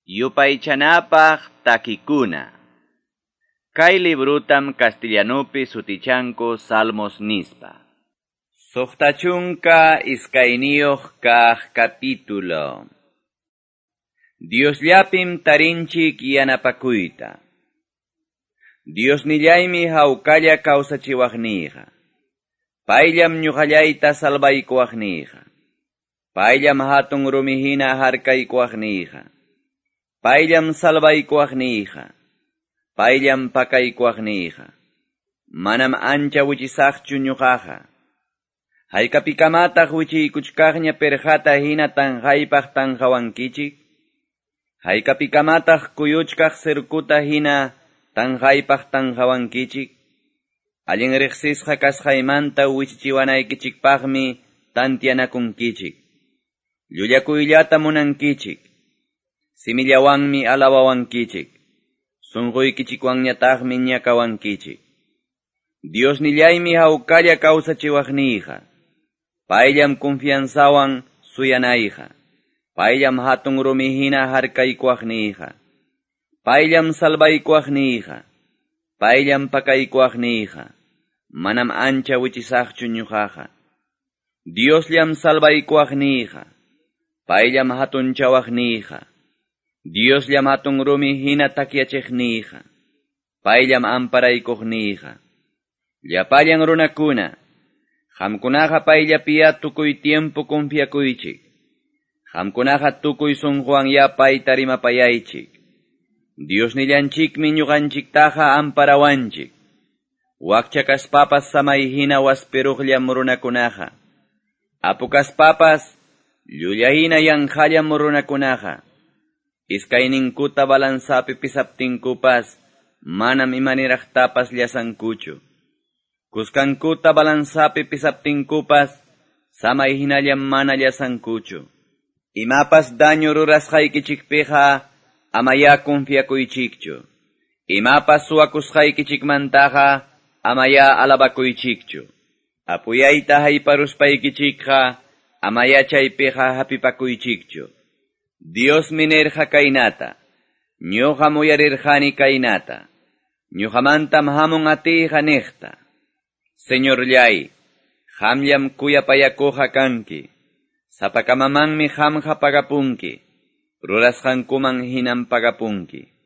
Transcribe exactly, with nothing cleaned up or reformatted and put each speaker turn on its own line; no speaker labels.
Yupaychanapaq takikuna. Kay librutam castellanopi sutichanko Salmos nispa. Suqtachunka iskayniyuq kaq capítulo. Diosllapim tarinchik yanapakuyta. Diosnillaymi hawkalla kawsachiwaqniqa. Payllam ñuqallayta salvaykuwaqniqa. Payllam hatun rumihina harkaykuwaqniqa. Payllam salvaykuwaqniqa. Payllam pakaykuwaqniqa. Manam ancha wichisaqchu ñuqaqa. Hayk'apikamataq wichiykuchkaqña perjata hina tanqaypaq tanqawankichik. Hayk'apikamataq kuyuchkaq cerkuta hina tanqaypaq tanqawankichik. Allin riqsisqa kasqaymanta wichichiwanaykichikpaqmi tantianakunkichik. Llullakuyllata munankichik. Simillawanmi alawawankichik. Sunquykichikwanñataqmi ñakawankichik. Diosnillaymi hawkalla kawsachiwaqniqa. Payllam confianzawan suyanayqa. Payllam hatun rumihina harkaykuwaqniqa. Payllam salvaykuwaqniqa. Payllam pakaykuwaqniqa. Manam ancha wichisaqchu ñuqaqa. Diosllam salvaykuwaqniqa. Payllam hatunchawaqniqa. Diosllam hatun rumihina takyachiqniqa. Payllam amparaykuqniqa. Llapallan runakuna, qamkunaqa payllapiya tukuy tiempo confiakuychik. Qamkunaqa tukuy sunquwan yapayta rimapayaychik. Diosnillanchikmi ñuqanchiktaqa amparawanchik. Wakchakaspapas samayhina waspiruqllam runakunaqa. Apukaspapas llullahina yanqallam runakunaqa. Iskayninkuta balansapi pisaptinkupas manam imaniraqtapas llasankuchu. Kuskankuta balansapi pisaptinkupas samayhinallam mana llasankuchu. Imapas daño rurasqaykichikpiqa amaya confiakuychikchu. Imapas suwakusqaykichikmantaqa amaya alabakuychikchu. Apuyayta hayparuspaykichikqa amaya chaypiqa hapipakuychikchu. Dios minerja kaynata. Ñuqa muyarirqani kaynata. Ñuqamantam hamun atiqa niqta. Señorllay, qamllam kuyapayakuqa kanki. Sapakamamanmi qamqa pagapunki. Rurasqankuman hinam pagapunki.